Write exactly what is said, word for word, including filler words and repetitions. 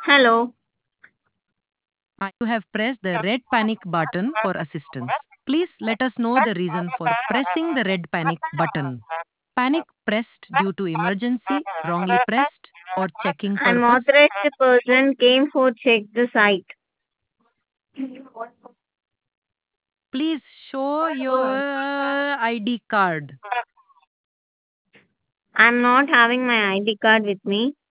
Hello. Uh, You have pressed the red panic button for assistance. Please let us know the reason for pressing the red panic button. Panic pressed due to emergency, wrongly pressed, or checking I'm purpose. authorized person came for check the site. Please show your I D card. I'm not having my I D card with me.